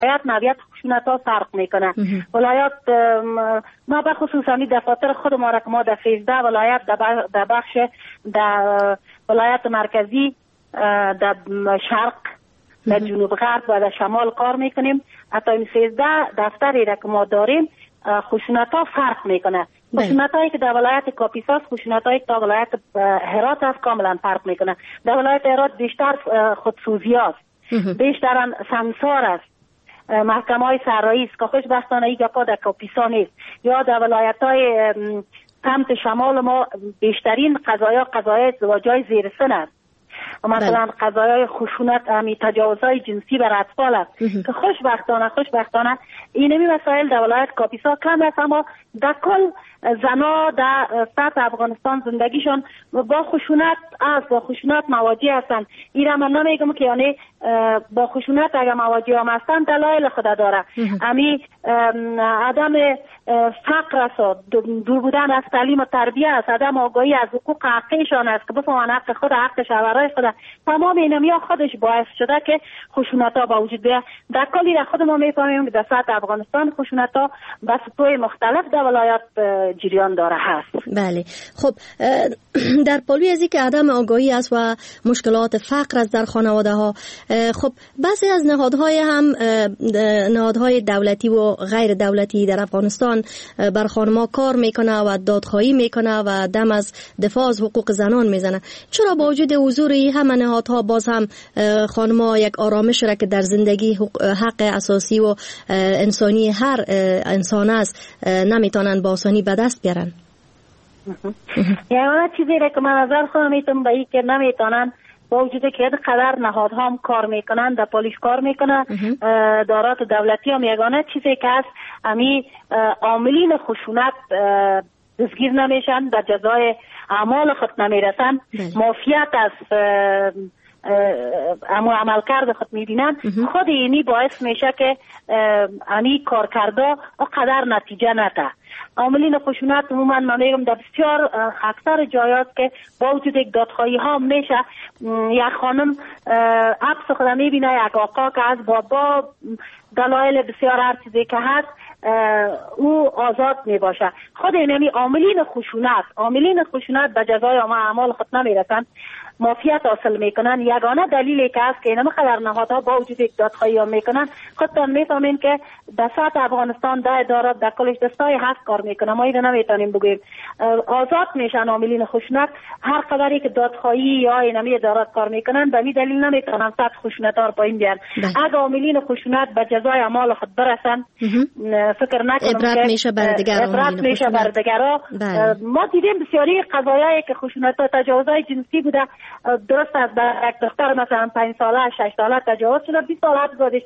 ولایت نوعیت خشونت ها فرق میکنه. ولایت ما به خصوص دفاتر خود ما را که ما در 13 ولایت در بخش در ولایت مرکزی، در شرق، در جنوب غرب و در شمال کار میکنیم. حتی این 13 دفتری را که ما داریم خشونت ها فرق میکنه. خشونت هایی که در ولایت کاپیسا است، خشونت هایی که در ولایت هرات است کاملا فرق میکنه. در ولایت هرات بیشتر خودسوزی است، بیشتر سمسار است، محکمه های سرایی است که خوشبختانه این گپا در کاپیسا نیست. یا در ولایت های سمت شمال ما بیشترین قضایای ازدواج‌های زیر سن است. مثلا قضایای خشونت، تجاوزهای جنسی بر اطفال است که خوشبختانه اینمی مسائل در ولایت کاپیسا کم است، اما در کل زنا در سطح افغانستان زندگیشان با خشونت است، با خشونت مواجه هستند. این را من نمیگم که یعنی با خشونت اگر مواجه هم هستند دلایل خود داره. امی عدم فقر است، دور بودن از تعلیم و تربیه است، عدم آگاهی از حقوق حقیقیشان است که بفهمن حق خود، حق شوهرای خود. تمام اینمیا خودش باعث شده که خشونت ها با وجود بیاد. در کلی را خود ما میفهمیم که در سطح افغانستان خشونت ها به سطوح مختلف در ولایات جریان داره هست. بله. خب در پلوی از اینکه عدم آگاهی است و مشکلات فقر است در خانواده ها، خب بعضی از نهادهای دولتی و غیر دولتی در افغانستان بر خانم‌ها کار میکنه و دادخواهی میکنه و دم از دفاع از حقوق زنان میزنه. چرا با وجود حضور همه نهادها باز هم خانم‌ها یک آرامش را که در زندگی حق اساسی و انسانی هر انسان است نمیتونن با آسانی به دست بیارن؟ یعنی چیزی را که من نظر خودم میتونم به این که نمیتونن، با وجود که قدر نهادها هم کار میکنن، در پلیس کار میکنن، دارات دولتی هم، یگانه چیزی که هست امی عاملین خشونت دستگیر نمیشن، در جزای اعمال خود نمیرسن، مافیت از عملکرد خود میبینن. خود اینی باعث میشه که امی کارکردا قدر نتیجه نده. عاملین خشونت عموما من میگم در بسیار اکثر جایات که با وجود یک دادخواهی ها میشه، یک خانم عکس خود میبینه، یک آقا که از با دلایل بسیار هر چیزی که هست او آزاد میباشه. خود اینمی عاملین خشونت به جزای اعمال خود نمیرسن، مافیت حاصل میکنن. یگانه دلیلی که هست که اینا خبر نهادها با وجود یک دادخواهی ها میکنن، خودتان میفهمین که در سطح افغانستان در ادارات در کلش دستای هست کار میکنن. ما اینو نمیتونیم بگیم آزاد میشن عاملین خشونت، هر قدری که دادخواهی یا اینمی ادارات کار میکنن به می دلیل نمیتونن سطح خشونت ها رو پایین بیارن. اگه عاملین خشونت به جزای اعمال خود برسن، فکر نکنم عبرت میشه بر دیگران. ما دیدیم بسیاری قضایایی که خشونت و تجاوزهای جنسی بوده، درست است در یک دختر مثلا 5 ساله 6 ساله تجاوز شده، 20 ساله زادش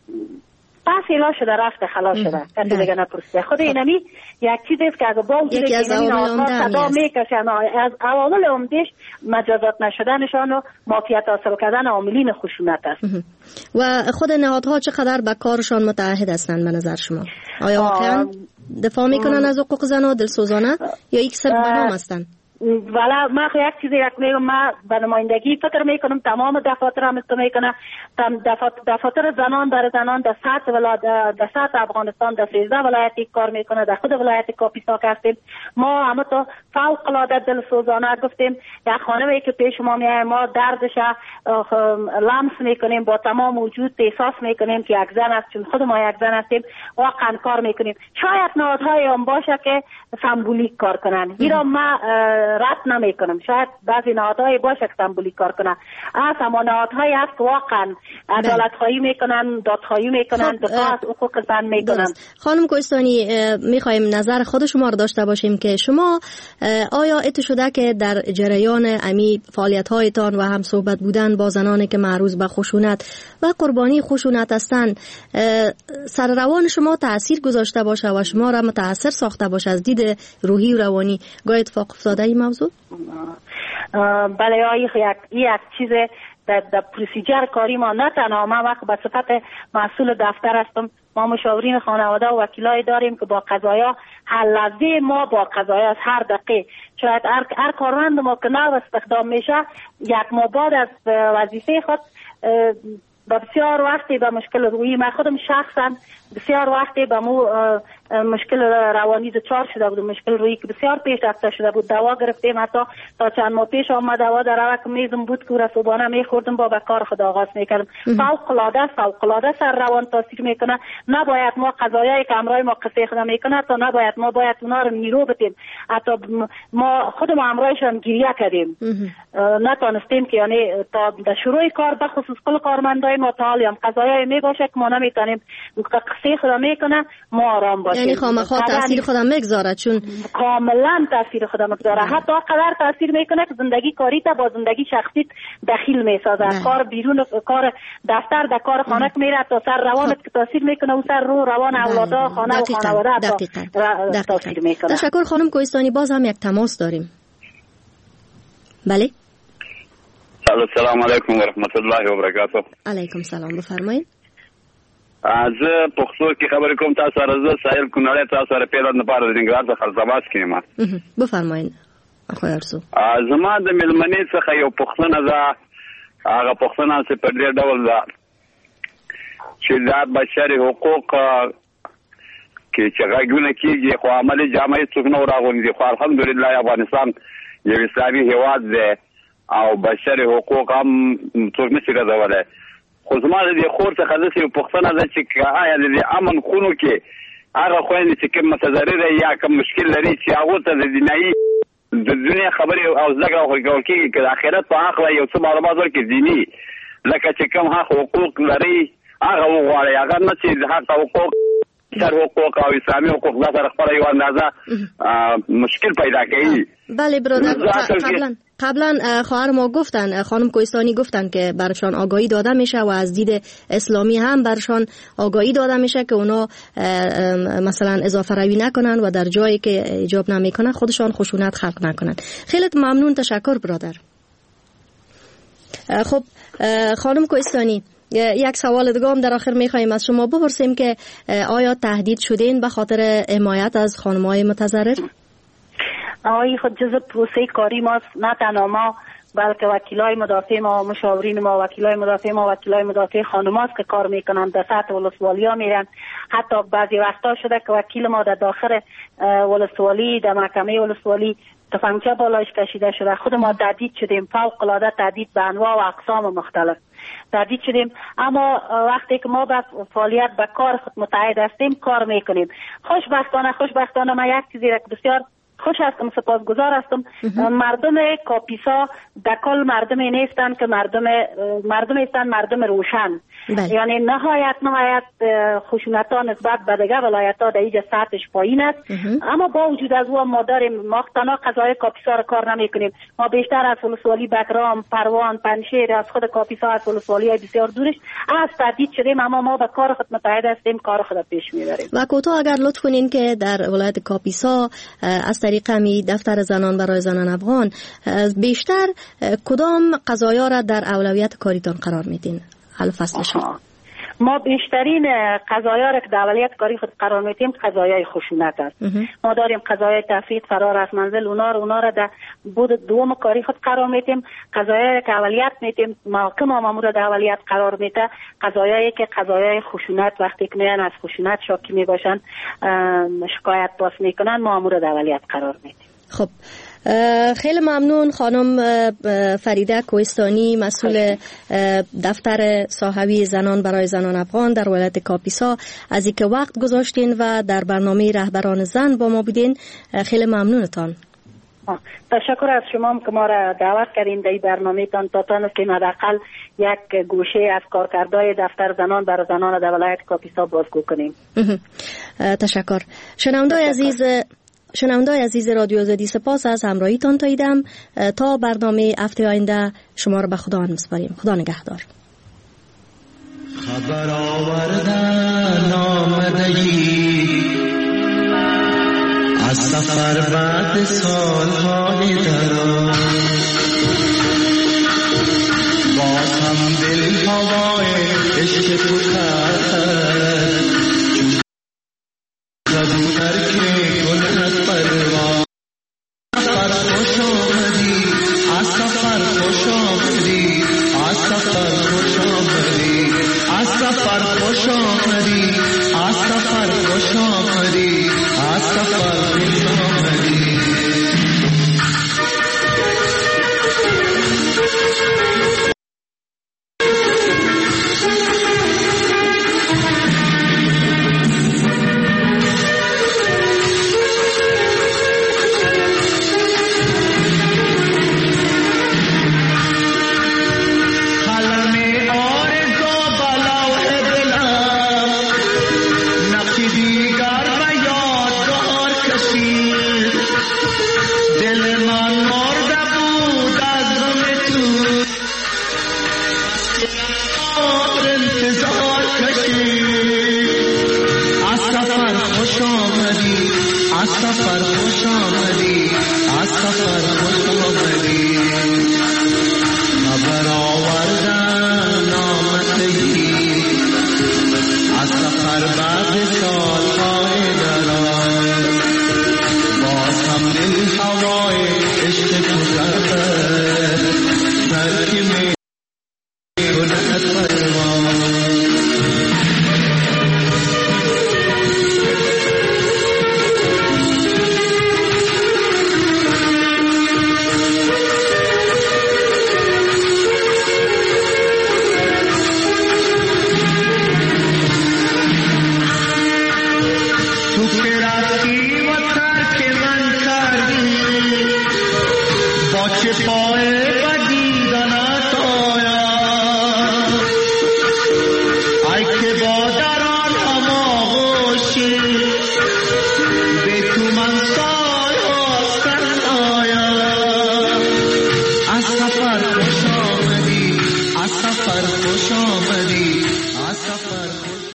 پس ایلا شده رفت خلاص شده، کسی دیگه نپرسیده. خود اینمی یک چیزی است که اگه با وجود یکی از صدا میکشن از عوامل عمدهش مجازات نشدنشان و مافیت حاصل کردن عاملین خشونت است. و خود نهادها چقدر به کارشان متعهد هستند به نظر شما؟ آیا واقعا دفاع میکنن از حقوق زن و دلسوزانه یا یک صرف بنام هستند؟ والا ما یک چیزی یک میگم، ما به نمایندگی فکر میکنم تمام دفاتر هم میکنه، دفاتر زنان برای زنان در سطح افغانستان در 13 ولایتی کار میکنه. در خود ولایت کاپیسا هستیم ما همه تو فوق العاده دلسوزانه گفتیم. یک خانمی که پیش ما میاد ما دردش لمس میکنیم، با تمام وجود احساس میکنیم که یک زن است، چون خود ما یک زن هستیم، واقعا کار میکنیم. شاید نهادهای هم باشه که سمبولیک کار کنن، ایرا ما رد نمی کنم. شاید بعضی نهادهای باشه که سمبولیک کار کنن، اما نهادهایی هست که واقعا عدالت خواهی میکنن، دادخواهی میکنن، دفاع از حقوق زن میکنن. خانم کوهستانی، میخوایم نظر خود شما رو داشته باشیم که شما آیا ات شده که در جریان امی فعالیت هایتان و هم صحبت بودن با زنانی که معروض به خشونت و قربانی خشونت هستند سر روان شما تاثیر گذاشته باشه و شما را متاثر ساخته باشه از دید روحی و روانی؟ گاهی اتفاق افتاده این موضوع؟ بله، یک چیز در پروسیجر کاری ما، نه تنها ما وقت به صفت مسئول دفتر هستم، ما مشاورین خانواده و وکیلای داریم که با قضایا هر لحظه ما با قضایا از هر دقیقه، شاید هر کارمند ما که نو استخدام میشه یک ماه بعد از وظیفه خود بسیار وقتی به مشکل روحی، من خودم شخصا بسیار وقتی به مو مشکل روانی دچار شده بود، مشکل روحی که بسیار پیش رفته شده بود. دوا گرفتیم، حتی تا چند ماه پیش آمد دوا در روک میزم بود که رسوبانه میخوردم، با به کار خود آغاز میکردم. فوق العاده سر روان تاثیر میکنه. نباید ما قضایایی که امرای ما قصه خود میکنه، تا نباید ما باید اونا رو نیرو بدیم. حتی ما خودمون امرایشان گریه کردیم، نتونستیم که یعنی تا در شروع کار به خصوص کل کارمندای ما تا هم قضایایی میباشه که ما نمیتونیم قصه خود میکنه ما آرام باشیم. یعنی خامخا تاثیر خودم میگذاره، چون کاملا تاثیر خودم میگذاره. حتی قدر تاثیر میکنه که زندگی کاری تا با زندگی شخصیت دخیل میسازه. کار بیرون، کار دفتر، در کار خانه میره، تا سر روانت که تاثیر میکنه و سر روان اولادا، خانه و خانواده تاثیر میکنه. تشکر خانم کوهستانی. باز هم یک تماس داریم. بله. السلام علیکم و رحمت الله و برکاته. علیکم سلام، بفرمایید. از پښتو کې خبرې کوم. تاسو سره زه سایل کونړی، تاسو سره پیران نه پاره د نګران څخه خلصباس کېما. بفرمایئ. خو ارزو زما د ملمنې څخه یو پښتنه ده. هغه پښتنه چې په ډېر ډول ده چې د بشري حقوق کې چې غږونه کېږي، خو عملي جامعه څوک نه راغونډي. خو الحمدلله افغانستان یو اسلامي هېواد دی او بشري حقوق هم څوک نشي رسولی. خو زما د دې خور څخه داسې یو پوښتنه ده چې آیا د دې امن خونو کې هغه خویندې چې کوم متضرره یا کوم مشکل لري چې هغو ته د دینایي د دنیا خبرې او زده کړه ورکول کېږي که د آخرت په هکله یو څه معلومات ورکړي دیني، لکه چې کوم حقوق لري هغه وغواړئ، هغه نه چې د حق حقوق سر حقوق او اسلامي حقوق دا سره خپله یو اندازه مشکل پیدا کوي. بله برادر، قبلا خواهر ما گفتن، خانم کوهستانی گفتن که برشان آگاهی داده میشه و از دید اسلامی هم برشان آگاهی داده میشه که اونا مثلا اضافه روی نکنن و در جایی که ایجاب نمیکنن خودشان خشونت خلق نکنن. خیلی ممنون، تشکر برادر. خب خانم کوهستانی، یک سوال دیگه هم در آخر میخوایم از شما بپرسیم که آیا تهدید شدین به خاطر حمایت از خانم‌های متضرر؟ آقای خود جزء پروسه کاری ماست، نه تنها ما بلکه وکیلای مدافع ما، مشاورین ما، وکیلای مدافع ما، وکیلای مدافع خانماست که کار میکنن، در سطح ولسوالی ها میرن. حتی بعضی وقتا شده که وکیل ما در داخل ولسوالی، در محکمه ولسوالی تفنگچه بالایش کشیده شده. خود ما تهدید شدیم، فوق العاده تهدید به انواع و اقسام مختلف تهدید شدیم. اما وقتی که ما به فعالیت به کار خود متعهد هستیم کار میکنیم. خوشبختانه من یک چیزی را که بسیار خوش هستم، سپاسگزار هستم، مردم کاپیسا در کل مردمی نیستند که مردم هستند، مردم روشن. یعنی نهایت خشونت ها نسبت به دیگر ولایت ها در اینجا سطحش پایین است. اما با وجود از او ما داریم، ما تنها قضای کاپیسا را کار نمی کنیم. ما بیشتر از ولسوالی بکرام، پروان، پنشیر، از خود کاپیسا، از ولسوالی های بسیار دورش از تهدید شدیم. اما ما به کار خود متعهد هستیم، کار خود پیش میبریم. و کوتاه اگر لطف کنین که در ولایت کاپیسا از طریق دفتر زنان برای زنان افغان بیشتر کدام قضایا را در اولویت کاریتان قرار میدین؟ ما بیشترین قضایا را که در اولویت کاری خود قرار میدیم قضایای خشونت است. ما داریم قضایای تفریط، فرار از منزل، اونا را در بود دوم کاری خود قرار میدیم. قضایایی که اولویت میدیم، محاکم هم مورد در اولویت قرار میده. قضایایی که قضایای خشونت وقتی که میان از خشونت شاکی میباشن شکایت باز میکنن، ما مورد در اولویت قرار میدیم. خب خیلی ممنون خانم فریده کوهستانی، مسئول دفتر صاحبی زنان برای زنان افغان در ولایت کاپیسا، از اینکه وقت گذاشتین و در برنامه رهبران زن با ما بودین. خیلی ممنونتان. تشکر از شما که ما را دعوت کردین در این برنامه تان تا تونستیم حداقل یک گوشه از کارکردهای دفتر زنان برای زنان در ولایت کاپیسا بازگو کنیم. تشکر. شنوندای عزیز رادیو آزادی، سپاس از همراهیتان. تاییدم تا برنامه هفته آینده شما را به خدا میسپاریم. خدا نگهدار. خبر آوردن آمدگی از سفر بعد سالهای دراز، باز هم دل هوای عشق تو کرد کبوتر که کند پرواز. سفر خوش آمدی، از سفر خوش آمدی، از سفر خوش آمدی. سفر خوش آمدی، از سفر خوش آمدی. خبر آوردن آمدگی، از سفر بعد سالهای دراز